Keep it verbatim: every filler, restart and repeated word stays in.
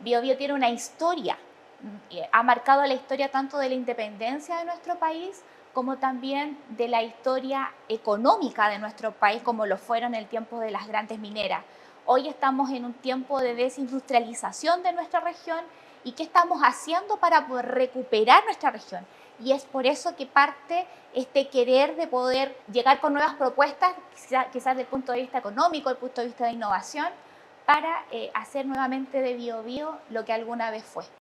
Biobío tiene una historia, ha marcado la historia tanto de la independencia de nuestro país como también de la historia económica de nuestro país, como lo fueron en el tiempo de las grandes mineras. Hoy estamos en un tiempo de desindustrialización de nuestra región y ¿qué estamos haciendo para poder recuperar nuestra región? Y es por eso que parte este querer de poder llegar con nuevas propuestas, quizás quizá desde el punto de vista económico, desde el punto de vista de innovación, para eh, hacer nuevamente de Biobío lo que alguna vez fue.